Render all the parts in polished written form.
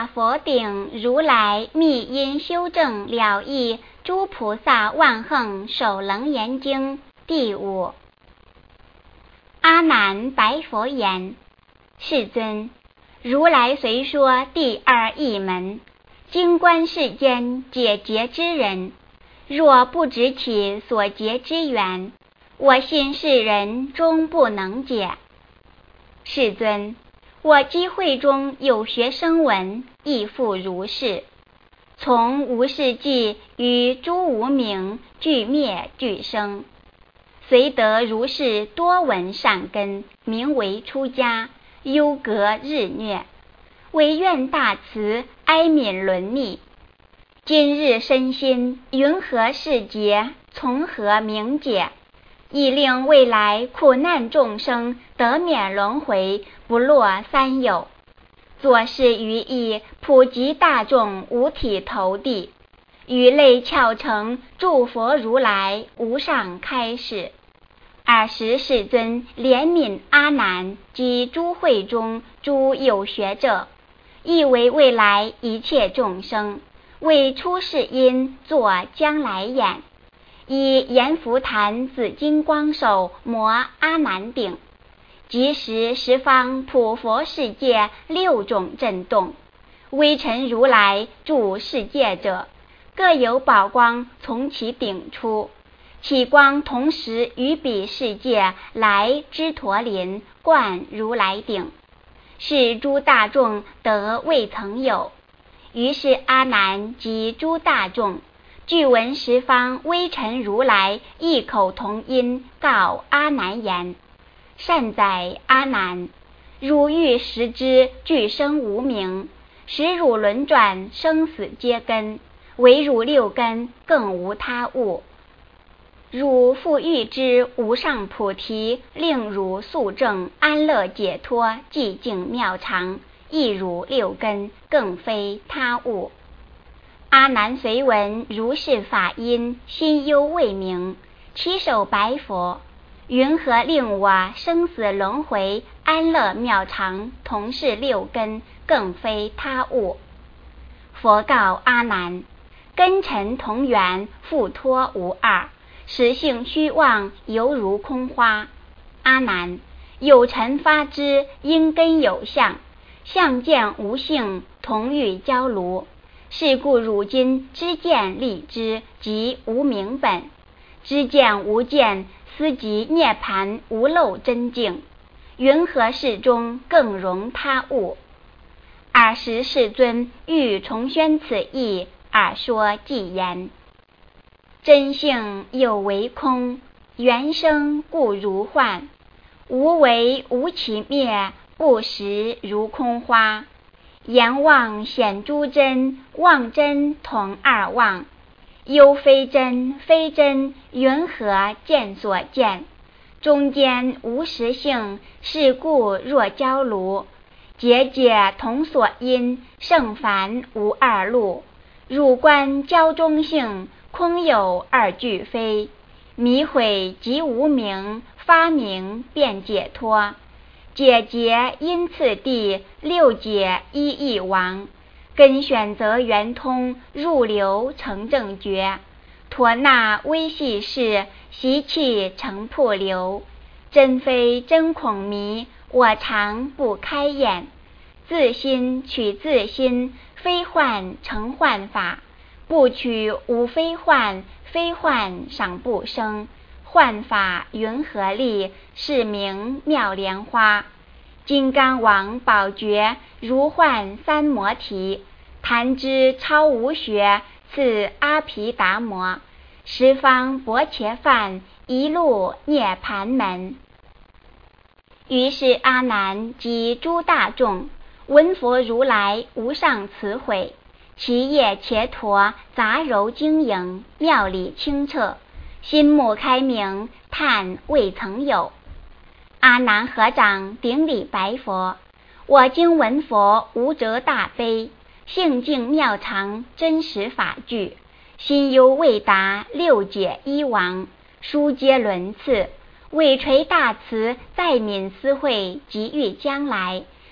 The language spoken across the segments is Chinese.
大佛顶如来密因修正了义诸菩萨万行首楞严经第5。阿难白佛言：世尊，如来虽说第2义门，经观世间解结之人，若不知其所结之缘，我信世人终不能解。世尊，我机会中有学声闻，亦复如是。从无世际与诸无明俱灭俱生，虽得如是多闻善根，名为出家，忧隔日虐，唯愿大慈，哀悯伦理。今日身心云何世劫，从何明解？以令未来苦难众生得免轮回，不落三有。作是于意，普及大众五体投地，于类窍成诸佛如来无上开示。尔时世尊怜悯阿难及诸会中诸有学者，亦为未来一切众生，为出世因作将来眼，以阎浮檀紫金光手摩阿难顶，即时十方普佛世界6种震动，微尘如来住世界者，各有宝光从其顶出，其光同时于彼世界来支陀林灌如来顶，是诸大众得未曾有。于是阿难及诸大众俱闻十方微尘如来异口同音告阿难言：善哉阿难，汝欲识之俱生无明，使汝轮转生死皆根，唯汝6根更无他物。汝复欲知无上菩提，令汝速证安乐解脱寂静妙常，亦汝6根更非他物。阿难随闻如是法音，心忧未明，起手白佛：云何令我生死轮回安乐妙常同是6根更非他物？佛告阿难：根尘同源，复脱无二，实性虚妄，犹如空花。阿难，有尘发之，因根有相，相见无性，同欲交庐。是故汝今知见立知，即无明本；知见无见，斯即涅盘无漏真境。云何世中更容他物？尔时世尊欲重宣此义，尔说偈言：真性有为空，缘生故如幻，无为无起灭，不实如空花。言妄显诸真，妄真同二妄，忧非真非真，云何见所见？中间无实性，是故若交庐。节节同所因，圣凡无二路。汝观交中性，空有二俱非。迷毁即无明，发明便解脱。解结因次第，6解一亦亡。根选择圆通，入流成正觉。陀那微细事，习气成瀑流。真非真恐迷，我常不开眼。自心取自心，非幻成幻法。不取无非幻，非幻赏不生。幻法云何立？是名妙莲花。金刚王宝觉，如幻三摩提。弹之超无学，次阿毗达摩。十方薄伽梵，一路涅盘门。于是阿难及诸大众闻佛如来无上慈诲，其业伽陀杂糅晶莹，妙理清澈，心目开明，叹未曾有。阿难合掌顶礼白佛：我今闻佛无着大悲，性净妙常，真实法具，心忧未达，6解一亡，书皆轮次，尾垂大慈，再悯思慧，即欲将来，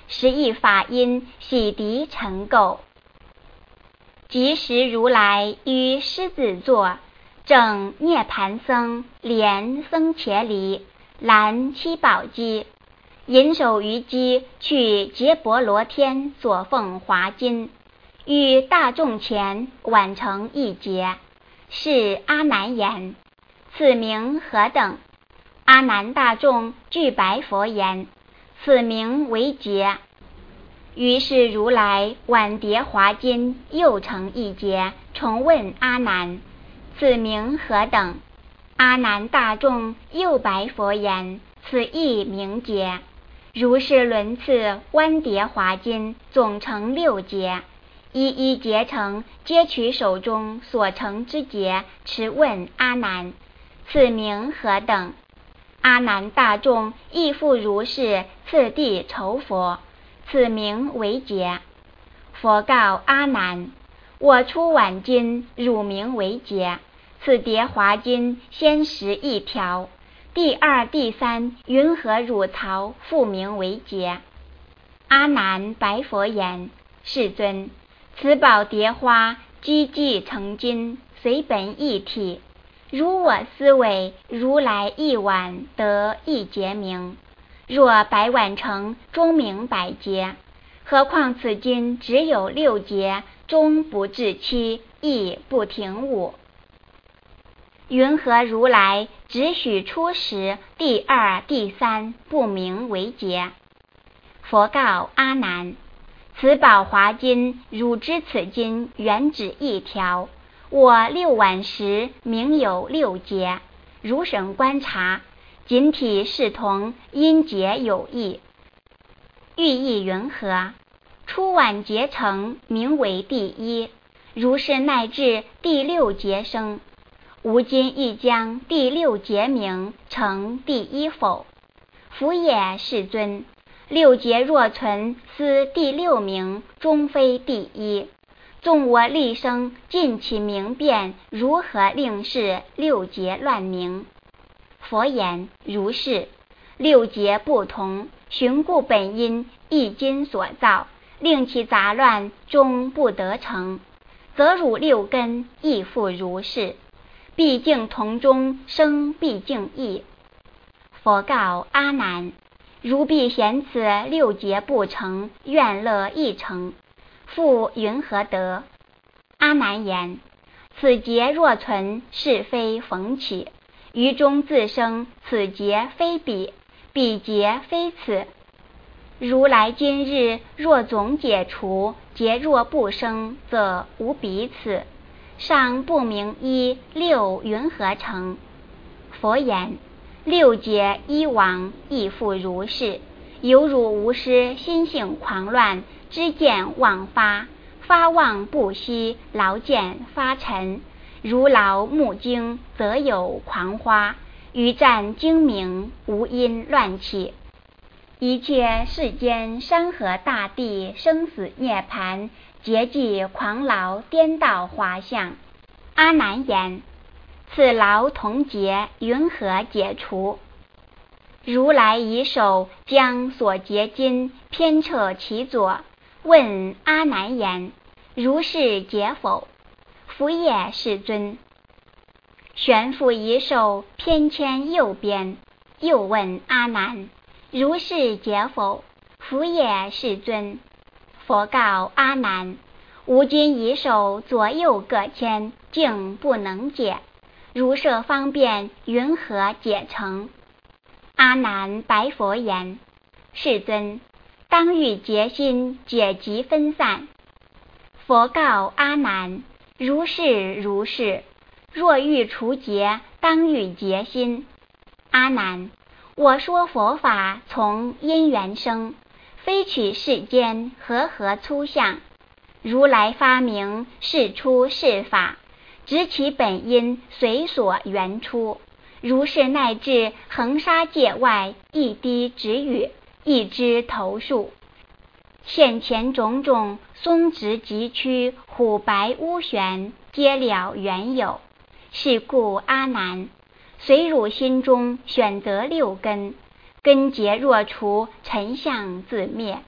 实以法音洗涤尘垢。即时如来于狮子座，正涅盘僧莲僧伽梨蓝七宝机，引手于机去结婆罗天所奉华金，于大众前晚成一劫。是阿难言：此名何等？阿难大众具白佛言：此名为劫。于是如来晚叠华金，又成一劫，重问阿难：此名何等？阿难大众又白佛言：此亦名劫。如是轮次弯叠华金，总成6劫，一一劫成，皆取手中所成之劫，持问阿难：此名何等？阿难大众亦复如是，次第酬佛：此名为劫。佛告阿难：我出晚金，汝名为劫。此叠华金先11条，第2、第3云何汝曹复名为劫？阿难白佛言：世尊，此宝蝶花积寂成金，随本一体。如我思维，如来一晚得一劫名。若百晚成，终名百劫。何况此经只有6劫，终不至期，亦不停舞。云何如来只许初时第2、第3不名为劫？佛告阿难：此宝华金，汝知此经原只一条，我6晚时名有6劫。如审观察，仅体视同，因劫有异。寓意云何？初晚劫成，名为第1，如是乃至第6劫生。吾今亦将第6劫名成第1否？夫也，世尊。6劫若存，思第6名，终非第1。纵我立生尽其明辨，如何令是6劫乱名？佛言：如是。6劫不同，寻故本因，一今所造，令其杂乱，终不得成。则汝6根亦复如是，毕竟同中生，毕竟异。佛告阿难：如必嫌此6劫不成，愿乐一成，复云何得？阿难言：此劫若存，是非逢起，于中自生，此劫非彼，彼劫非此。如来今日若总解除，劫若不生，则无彼此。尚不明一6云何成？佛言：6劫一往，亦复如是。犹如无师心性狂乱，知见妄发，发妄不息，劳见发沉。如劳木经，则有狂花，余战精明，无因乱起。一切世间山河大地，生死涅盘，劫即狂劳颠倒华相。阿难言：此劳同劫，云何解除？如来以手将所结金偏彻其左，问阿难言：如是解否？夫也，世尊。旋复以手偏牵右边，又问阿难：如是解否？夫也，世尊。佛告阿难：吾今以手左右各牵，竟不能解。如设方便，云何解成？阿难白佛言：世尊，当欲结心，解集分散。佛告阿难：如是如是。若欲除结，当欲结心。阿难：我说佛法从因缘生，非取世间和粗相。如来发明是出是法，执其本因，随所缘出。如是乃至恒沙界外，一滴止语，一枝头树，现前种种松直疾曲，虎白乌玄，皆了缘有。是故阿难，随汝心中选择6根，根结若除，尘相自灭。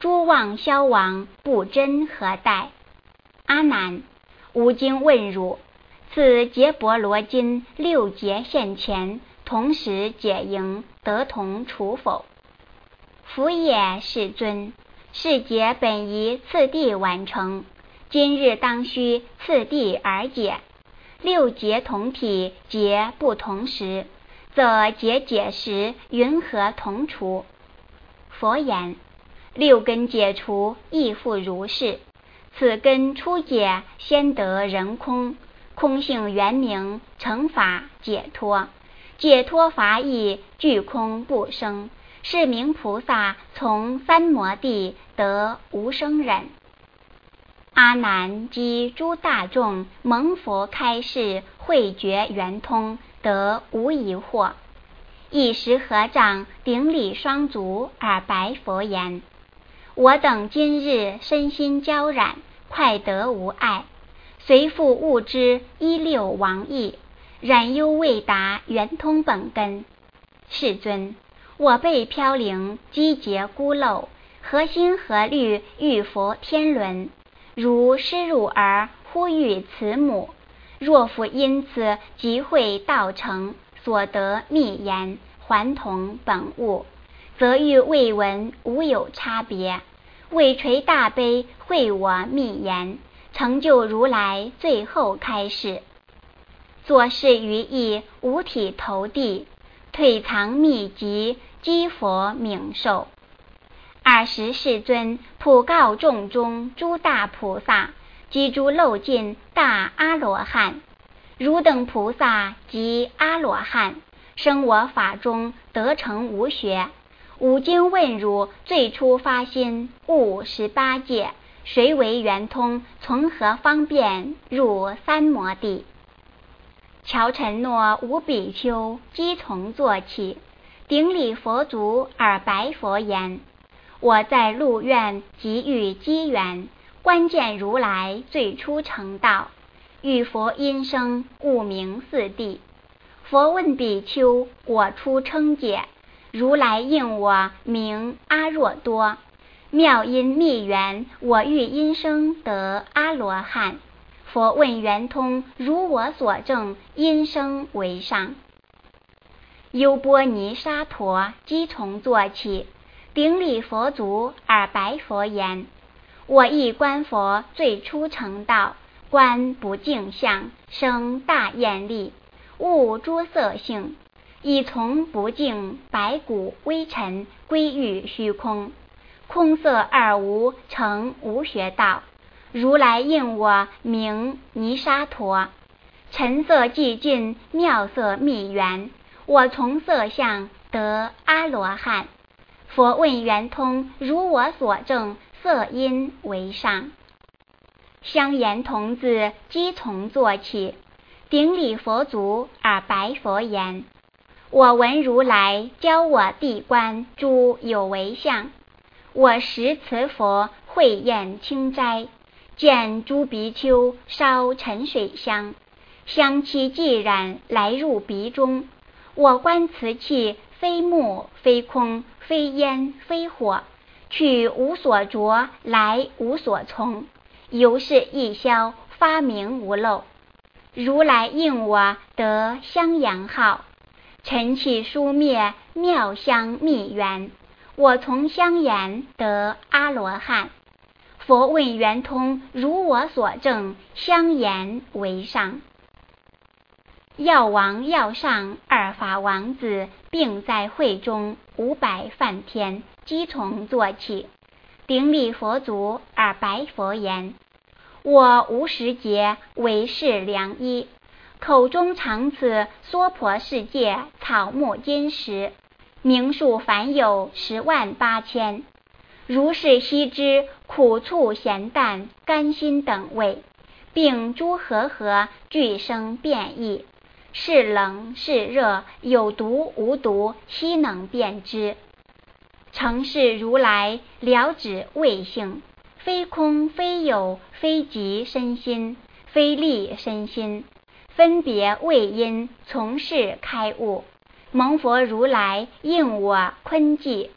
诸妄消亡，不真何待？阿难，吾今问汝，此结婆罗金6劫现前，同时解营，得同处否？夫也，世尊。是劫本宜次第完成，今日当须次第而解。6劫同体，劫不同时，则劫解时云何同除？佛言：六根解除，亦复如是。此根初解，先得人空，空性圆明，成法解脱。解脱法义，具空不生，是名菩萨从三摩地得无生忍。阿难及诸大众蒙佛开示，慧觉圆通，得无疑惑。一时合掌，顶礼双足，而白佛言：我等今日身心交染，快得无碍，随复悟之16王意，然犹未达圆通本根。世尊，我辈飘零，积结孤陋，何心何虑，欲佛天伦？如失乳儿，呼吁慈母。若复因此集会道成，所得密言，还同本物，则欲未闻无有差别。为垂大悲，会我密言，成就如来最后开示。作事于意，五体投地，退藏秘籍，积佛冥寿。20世尊普告众中诸大菩萨及诸漏尽大阿罗汉：汝等菩萨及阿罗汉，生我法中得成无学。吾今问汝，最初发心悟18界，谁为圆通？从何方便入三摩地？乔承诺无比丘即从坐起，顶礼佛足，而白佛言：我在鹿苑即遇机缘，观见如来最初成道，遇佛音声，悟名四谛。佛问比丘：我初称解，如来应我名阿若多。妙音密缘，我遇音声得阿罗汉。佛问圆通，如我所证，音声为上。优波尼沙陀即从坐起，顶礼佛足，而白佛言：我亦观佛最初成道，观不净相，生大厌力，悟诸色性，以从不净白骨微尘，归于虚空，空色二无，成无学道。如来应我名尼沙陀。尘色寂尽，妙色密缘，我从色相得阿罗汉。佛问圆通，如我所证，色音为上。香言童子即从坐起，顶礼佛足，而白佛言：我闻如来教我谛观诸有为相，我时慈佛慧焰清斋，见诸比丘烧沉水香，香气既然来入鼻中。我观此气，非木非空，非烟非火，去无所着，来无所从，由是一消，发明无漏。如来应我得香阳号，尘气疏灭，妙香密缘，我从香言得阿罗汉。佛问圆通，如我所证，香言为上。药王药上二法王子并在会中500梵天，即从坐起，顶礼佛足，而白佛言：我无时节为是良医，口中常此娑婆世界草木金石，名数凡有108000。如是悉知苦醋咸淡甘辛等味，并诸和俱生变异，是冷是热，有毒无毒，悉能辨之。成是如来了指味性，非空非有，非即身心，非立身心，分别味因，从是开悟。蒙佛如来应我坤寂，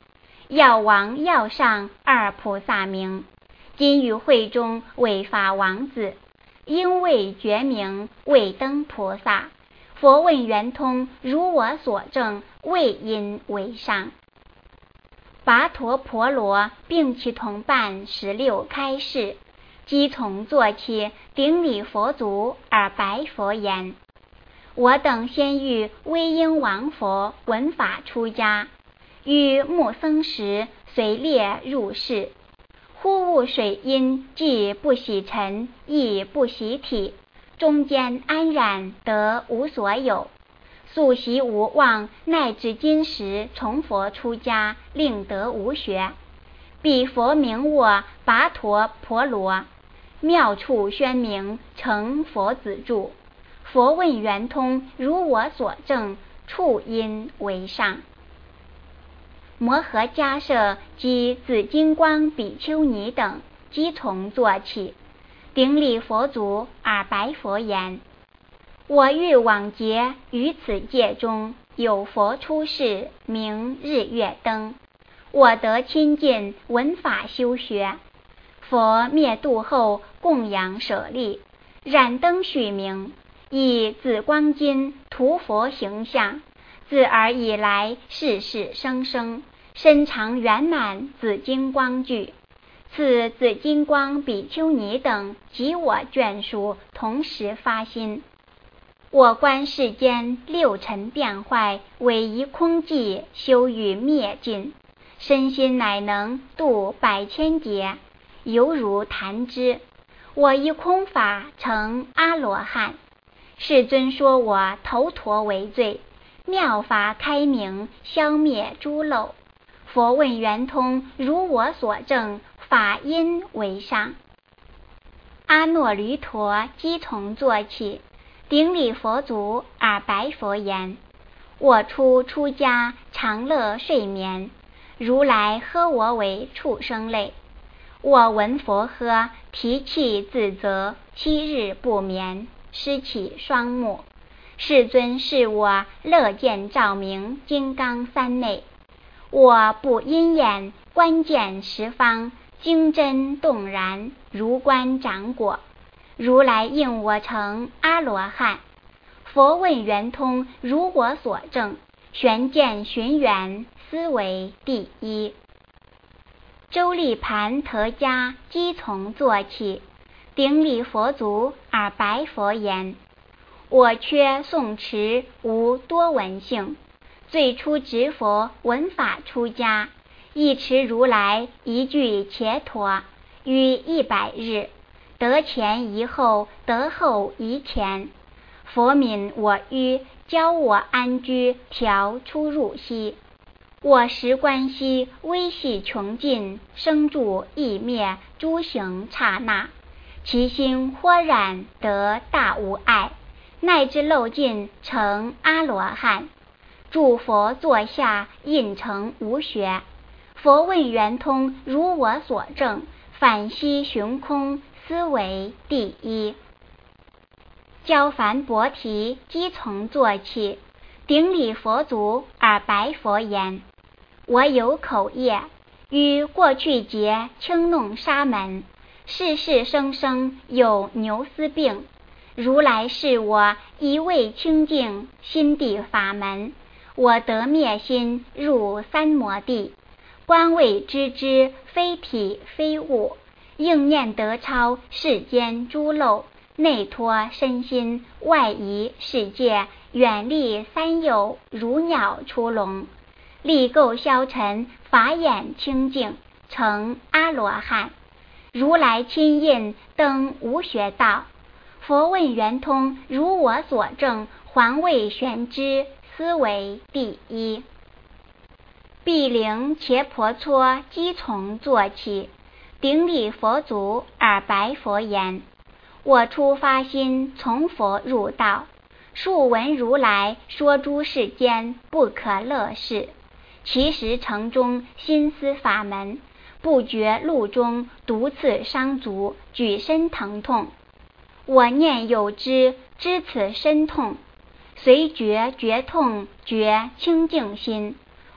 药王药上二菩萨名，今于会中为法王子，因为觉名为登菩萨。佛问圆通，如我所证，为因为上。跋陀婆罗并其同伴16开示，即从坐起，顶礼佛足而白佛言：我等先遇威音王佛闻法出家，于木僧时随列入室，忽悟水阴，既不洗尘，亦不洗体，中间安然得无所有，素习无忘，乃至今时从佛出家，令得无学。彼佛名我跋陀婆罗，妙处宣明，成佛子住。佛问圆通，如我所证，处因为上。摩诃迦叶及紫金光比丘尼等，即从坐起，顶礼佛足而白佛言：我欲往劫于此界中，有佛出世，名日月灯，我得亲近，闻法修学。佛灭度后，供养舍利，燃灯许名，以紫光金涂佛形象，自尔以来，世世生生，身长圆满紫金光具。此紫金光比丘尼等及我眷属同时发心，我观世间六尘变坏，唯一空寂，修于灭尽，身心乃能度百千劫，犹如弹指。我以空法成阿罗汉。世尊说我头陀为最，妙法开明，消灭诸漏。佛问圆通，如我所证，法因为上。阿耨律陀即从坐起，顶礼佛足而白佛言：我初出家，常乐睡眠，如来呵我为畜生类。我闻佛呵，啼泣自责，7日不眠，失起双目。世尊示我乐见照明金刚三内，我不因眼观见十方，精真动然，如观掌果。如来应我成阿罗汉。佛问圆通，如我所证，玄见寻缘，斯为第一。周利盘陀迦即从坐起，顶礼佛足而白佛言：我缺诵持无多闻性，最初执佛闻法出家，一持如来一句伽陀，于100日，得前一后，得后一前。佛悯我愚，教我安居，调出入息。我时观息，微细穷尽，生住异灭，诸行刹那，其心豁然得大无碍，乃至漏尽成阿罗汉。诸佛座下，印成无学。佛问圆通，如我所证，反息寻空，斯为第一。教梵薄提即从坐起，顶礼佛足而白佛言：我有口业，于过去劫轻弄沙门，世世生生有牛斯病。如来示我一味清净心地法门，我得灭心，入三摩地，观味知之，非体非物，应念得超世间诸漏，内脱身心，外移世界，远离三有，如鸟出笼，力垢消尘，法眼清净，成阿罗汉。如来亲印，登无学道。佛问圆通，如我所证，还未玄知，斯为第一。毗陵伽婆蹉即从坐起，顶礼佛足而白佛言：我初发心，从佛入道，数闻如来说诸世间不可乐事，其实城中心思法门，不觉路中毒刺伤足，举身疼痛。我念有知，知此身痛，随觉觉痛，觉清净心。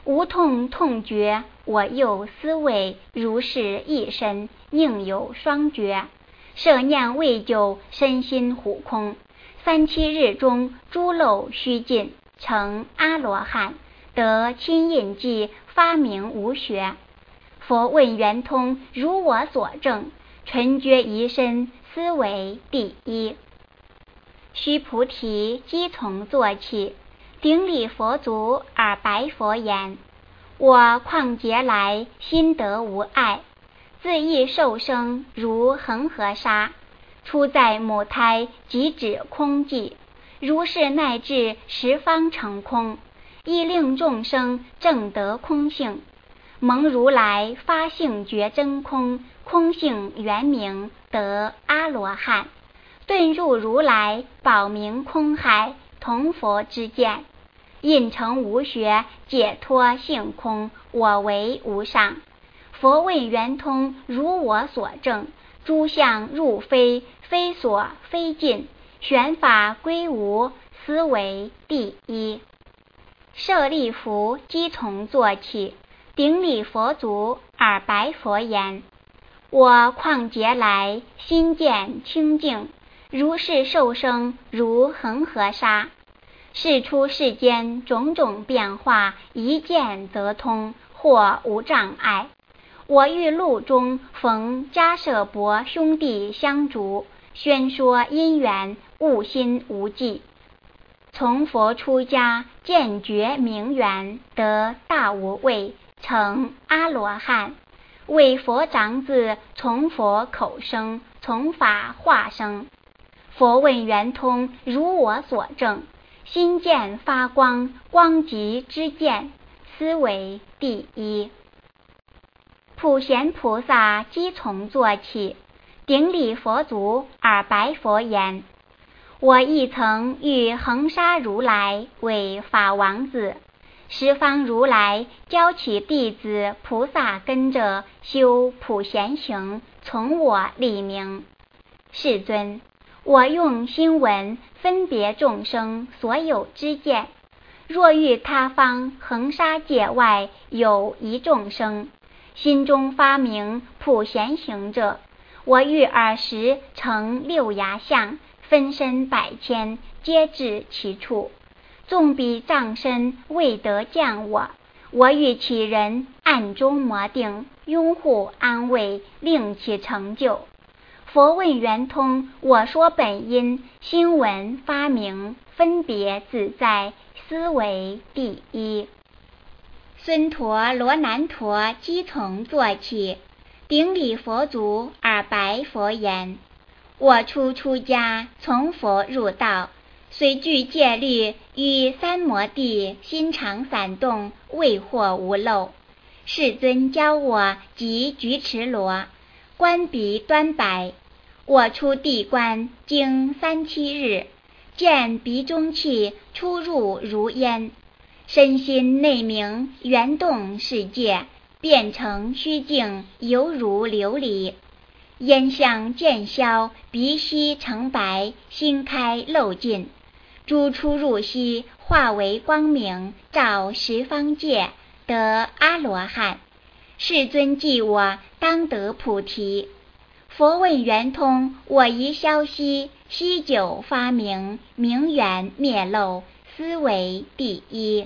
无痛痛觉，我又思维，如是一身，宁有双绝。舍念未久，身心虎空。3-7日中，诸漏须尽，成阿罗汉，得亲印记，发明无学。佛问圆通，如我所证，纯觉一身，思为第一。须菩提，即从坐起，顶礼佛足，而白佛言：我旷劫来，心得无碍，自意受生，如恒河沙。出在母胎，即指空寂，如是乃至十方成空，亦令众生证得空性。蒙如来发性觉真空，空性圆明，得阿罗汉。顿入如来宝明空海，同佛之见，印成无学，解脱性空，我为无上。佛问圆通，如我所证，诸相入非，非所非尽，玄法归无，斯为第一。舍利弗，即从坐起，顶礼佛足，而白佛言：我旷劫来，心见清净，如是受生，如恒河沙。世出世间种种变化，一见则通，或无障碍。我欲路中逢迦舍伯兄弟相逐，宣说因缘，悟心无际。从佛出家，见觉明圆，得大无畏，成阿罗汉。为佛长子，从佛口生，从法化生。佛问圆通，如我所证，心见发光，光即知见，斯为第一。普贤菩萨，即从坐起，顶礼佛足，而白佛言：我亦曾遇恒沙如来为法王子，十方如来教其弟子菩萨跟着修普贤行，从我立名。世尊，我用心闻分别众生所有知见，若遇他方恒沙界外有一众生，心中发明普贤行者，我欲尔时成六牙相，分身百千，皆至其处。纵彼藏身未得见我欲其人暗中摩定，拥护安慰，令其成就。佛问圆通，我说本因，心闻发明，分别自在，斯为第一。孙陀罗难陀，即从坐起，顶礼佛足，而白佛言：我初出家，从佛入道，虽具戒律，与三摩地，心常散动，未获无漏。世尊教我即菊池罗，观彼端白。我出地观，经3-7日，见鼻中气出入如烟，身心内明，圆动世界，变成虚静，犹如琉璃。烟相渐消，鼻息成白，心开漏尽，诸出入息，化为光明，照十方界，得阿罗汉。世尊记我，当得菩提。佛问圆通，我宜消息，息久发明，明圆灭漏，斯为第一。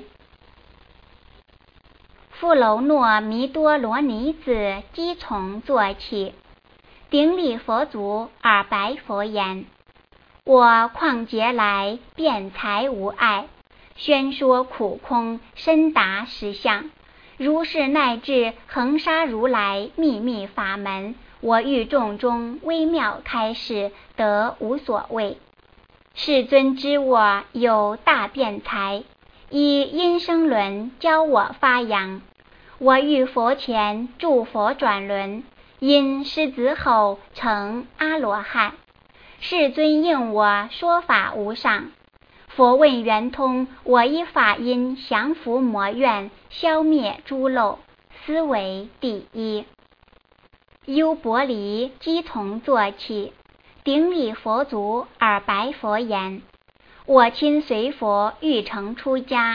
富楼那弥多罗尼子，即从坐起，顶礼佛足，而白佛言：我旷劫来，辩才无碍，宣说苦空，深达实相，如是乃至恒沙如来秘密法门，我欲众中微妙开示，得无所谓。世尊知我有大辩才，以因生轮教我发扬。我欲佛前助佛转轮，因狮子吼成阿罗汉。世尊应我说法无上。佛问圆通，我以法音降伏魔怨，消灭诸漏，斯为第一。优婆离，即从坐起，顶礼佛足，而白佛言：我亲随佛欲成出家，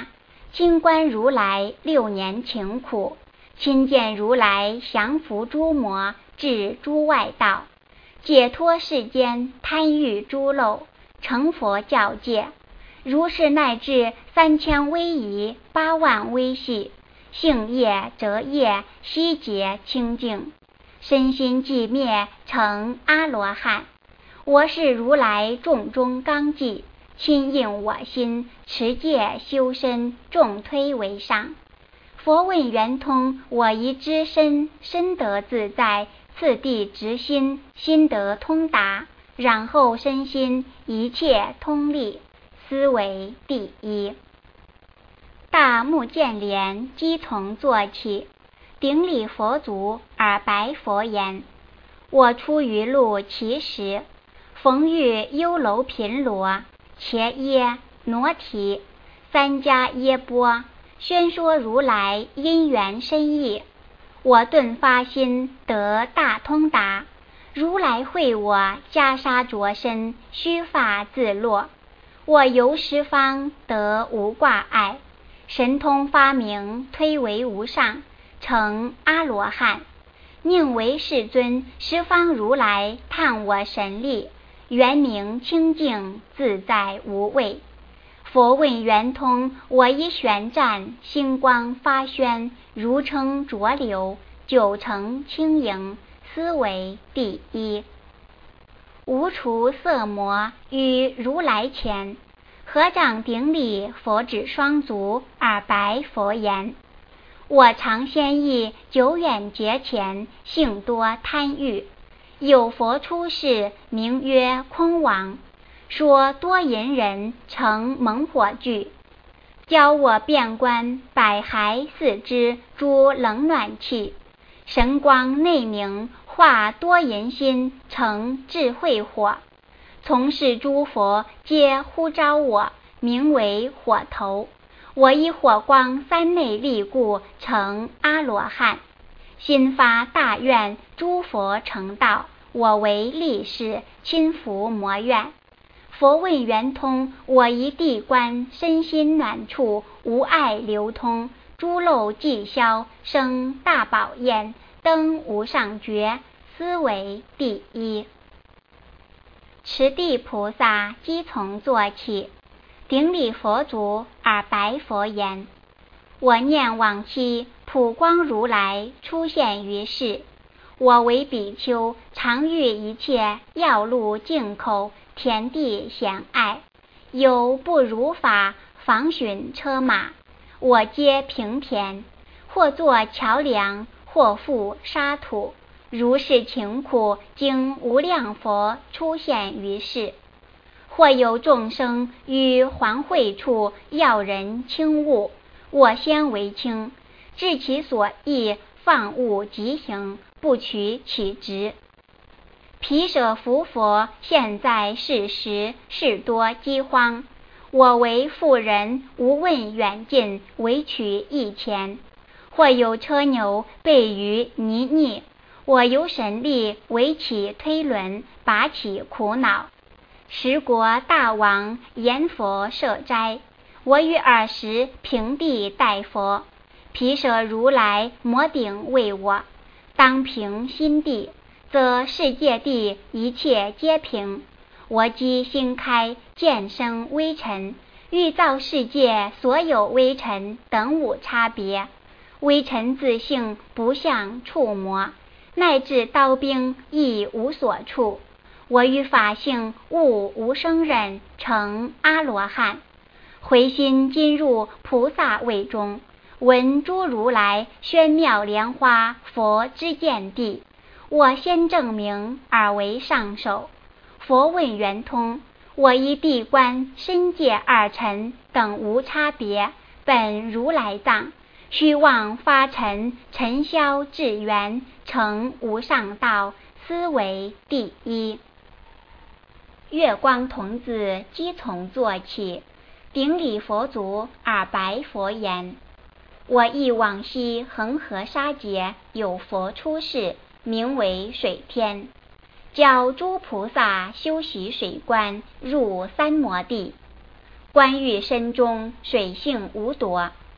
亲观如来6年勤苦，亲见如来降伏诸魔，至诸外道，解脱世间贪欲诸漏，成佛教界。如是乃至3000威仪8万威系，性业折业悉皆清净，身心寂灭，成阿罗汉。我是如来众中纲纪，亲应我心，持戒修身，众推为上。佛问圆通，我宜知身，身得自在，次第直心，心得通达，然后身心一切通利，斯为第一。大目犍连即从坐起，顶礼佛足而白佛言：我出于路其时，逢遇优楼频罗、伽耶、挪提3家耶波，宣说如来因缘深意，我顿发心得大通达。如来会我袈裟着身，须发自落，我游十方得无挂碍，神通发明，推为无上，成阿罗汉。宁为世尊，十方如来叹我神力，圆明清净，自在无畏。佛问圆通，我一旋战，星光发宣，如称浊流，9成轻盈，斯为第一。无除色魔于如来前，合掌顶礼，佛指双足而白佛言：我常先意，久远劫前，性多贪欲，有佛出世，名曰空王，说多淫人乘猛火炬，教我遍观百骸4肢诸冷暖气，神光内明，化多淫心成智慧火，从是诸佛皆呼召我，名为火头。我以火光3内力故，成阿罗汉。心发大愿，诸佛成道，我为力士，亲伏魔愿。佛问圆通，我一地观，身心暖处，无碍流通，诸漏寂消，生大宝焰，登无上觉，斯为第一。持地菩萨即从坐起，顶礼佛足而白佛言：我念往期，普光如来出现于世，我为比丘，常遇一切要路径口，田地险隘，有不如法，防巡车马，我皆平田，或作桥梁，或覆沙土，如是勤苦，经无量佛出现于世。或有众生于还会处，要人轻物，我先为轻，治其所意，放物即行，不取其职。毗舍浮佛现在世时，事多饥荒，我为妇人，无问远近，唯取一钱。或有车牛备于泥泞，我由神力为其推轮，拔其苦恼。十国大王言佛设斋，我于尔时平地待佛，毗舍如来摩顶为我，当平心地，则世界地一切皆平。我即心开，见生微尘，欲造世界所有微尘等无差别，微尘自性不向触摸，乃至刀兵亦无所触。我于法性悟无生忍，成阿罗汉。回心今入菩萨位中，闻诸如来宣妙莲花佛之见地，我先证明而为上首。佛问圆通，我依地观身界二尘等无差别，本如来藏，虚妄发尘，尘消至圆，成无上道，斯为第一。月光童子即从坐起，顶礼佛足而白佛言：我忆往昔恒河沙劫，有佛出世，名为水天，教诸菩萨修习水观，入三摩地。观欲身中水性无夺，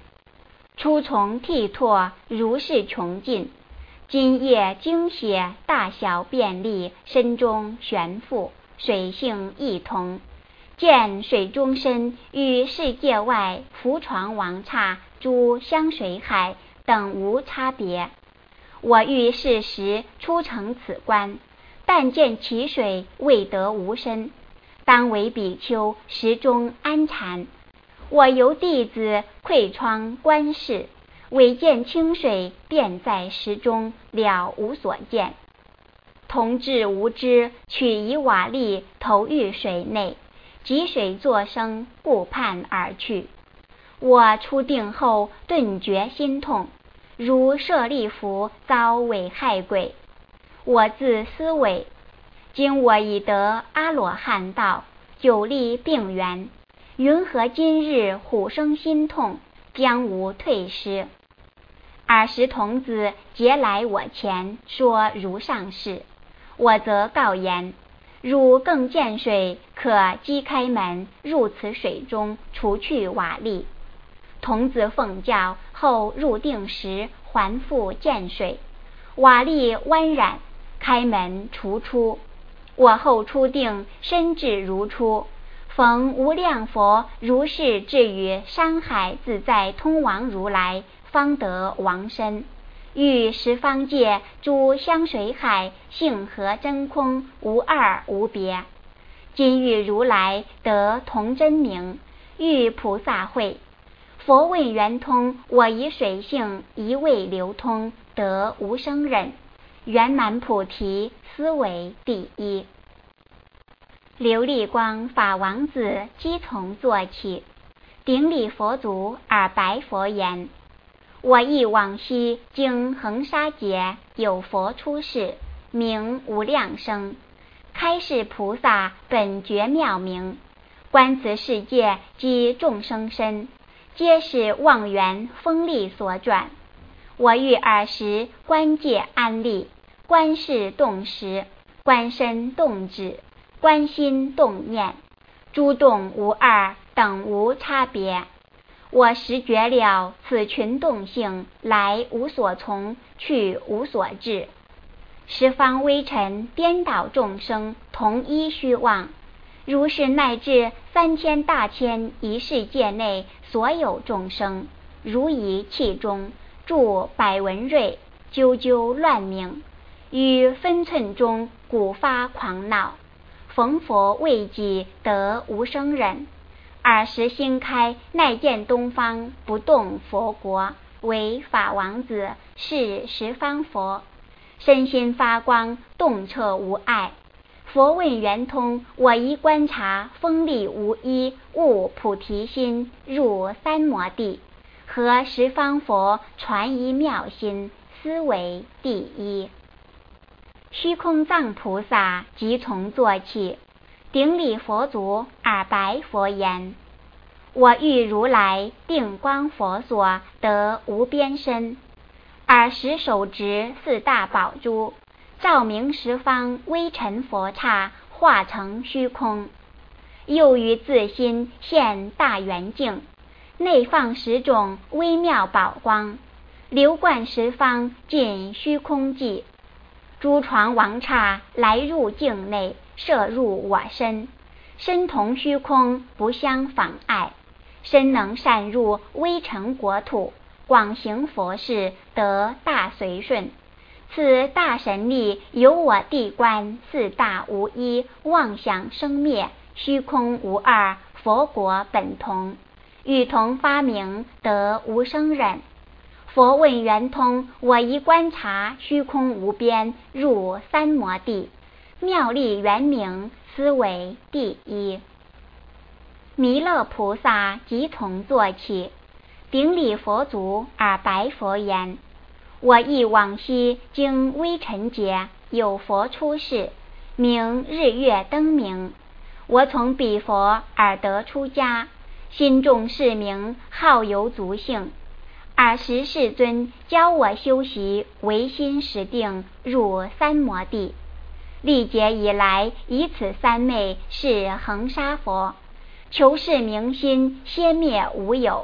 初从剔拓，如是穷尽。今夜精血，大小便利，身中悬复，水性异同。见水中身与世界外浮床王刹诸香水海等无差别。我欲是时出成此观，但见其水未得无身，当为比丘时中安禅。我由弟子窥窗观视，唯见清水便在石中，了无所见。同志无知，取以瓦砾投于水内，积水作声，顾盼而去。我出定后顿觉心痛，如舍利弗遭危害鬼。我自思维，今我已得阿罗汉道，久历病缘，云何今日虎生心痛，将无退失？尔时童子皆来我前，说如上事。我则告言：汝更见水，可击开门，入此水中，除去瓦砾。童子奉教后入定时，还复见水，瓦砾弯染，开门除出。我后出定，身至如初，逢无量佛如是至于山海自在通王如来，方得王身。欲十方界诸香水海，性和真空，无二无别。今欲如来得同真名，欲菩萨会。佛问圆通，我以水性一味流通，得无生忍，圆满菩提，斯为第一。琉璃光法王子即从坐起，顶礼佛足而白佛言：我忆往昔经恒沙劫，有佛出世，名无量生，开示菩萨本觉妙明，观此世界及众生身，皆是妄缘风力所转。我欲尔时观界安立，观事动时，观身动止，观心动念，诸动无二，等无差别。我实觉了此群动性，来无所从，去无所至。十方微尘颠倒众生，同一虚妄。如是乃至3000大千一世界内所有众生，如仪器中，住百文瑞，啾啾乱鸣，于分寸中鼓发狂闹。逢佛未己，得无生忍。尔时心开，乃见东方不动佛国，为法王子，是十方佛。身心发光，洞彻无碍。佛问圆通，我一观察，锋利无一，悟菩提心，入三摩地，和十方佛传一妙心，斯为第一。虚空藏菩萨即从坐起，顶礼佛足而白佛言：我欲如来定光佛所，得无边身。尔时手执4大宝珠，照明十方微尘佛刹，化成虚空。又于自心现大圆镜，内放10种微妙宝光，流贯十方，尽虚空际。诸床王刹来入境内，摄入我身，身同虚空，不相妨碍。身能善入微尘国土，广行佛事，得大随顺。此大神力，由我谛观4大无一，妄想生灭，虚空无二，佛国本同，与同发明，得无生忍。佛问圆通，我一观察，虚空无边，入三摩地，妙力圆明，斯为第一。弥勒菩萨即从坐起，顶礼佛足而白佛言：我忆往昔经微尘劫，有佛出世，名日月灯明。我从彼佛而得出家，心中是名，好游足性。尔时世尊教我修习唯心实定，入三摩地。历劫以来，以此三昧是恒沙佛，求是明心，先灭无有。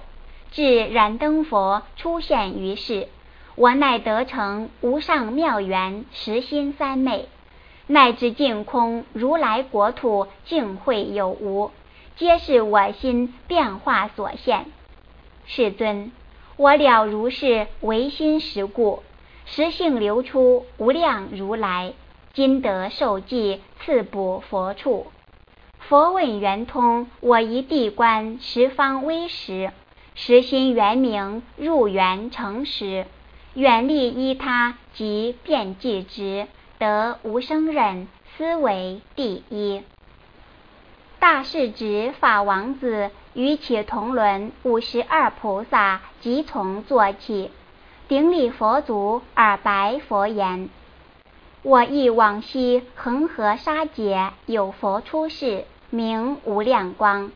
至燃灯佛出现于世，我乃得成无上妙缘实心三昧，乃至净空如来国土净会有无，皆是我心变化所现。世尊，我了如是唯心实故，实性流出无量如来，今得受记赐补佛处。佛问圆通，我一地观十方微实，实心圆明入圆成实，远离依他及遍计执，得无生忍，斯为第一。大势至法王子与其同伦52菩萨即从坐起，顶礼佛足而白佛言：我忆往昔恒河沙劫有佛出世，名无量光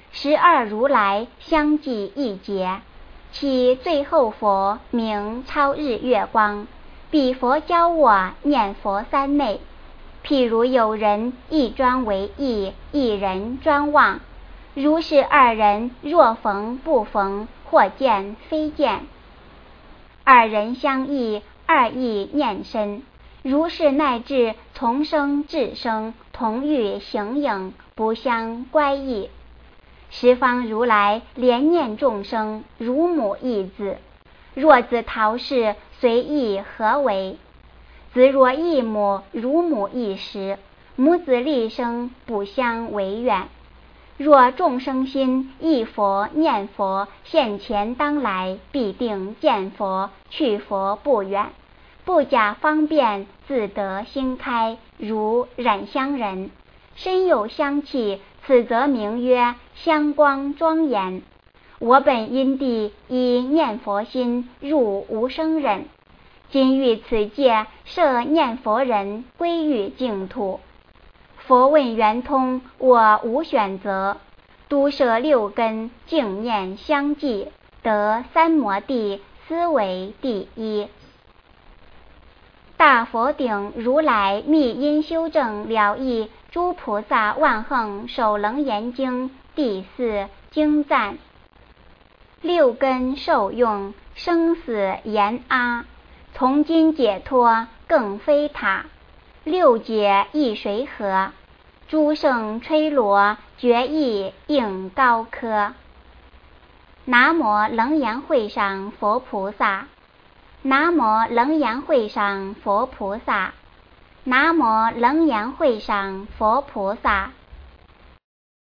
，12如来相继一劫，其最后佛名超日月光，彼佛教我念佛三昧。譬如有人一专为忆，一人专忘，如是二人若逢不逢，或见非见，二人相忆，二意念深，如是乃至从生至生，同欲形影，不相乖异。十方如来怜念众生，如母忆子，若子逃世，随意何为？子若忆母，如母忆时，母子立生，不相违远。若众生心忆佛念佛，现前当来，必定见佛，去佛不远，不假方便，自得心开，如染香人，身有香气，此则名曰香光庄严。我本因地以念佛心入无生忍，今欲此界设念佛人，归于净土。佛问圆通，我无选择，都摄6根，净念相继，得三摩地，斯为第一。大佛顶如来密因修正了义诸菩萨万行首楞严经第4经赞：6根受用，生死言阿，从今解脱更非他，6劫亦谁合？诸圣吹锣，决意应高科。南无楞严会上佛菩萨，南无楞严会上佛菩萨，南无楞严会上佛菩萨。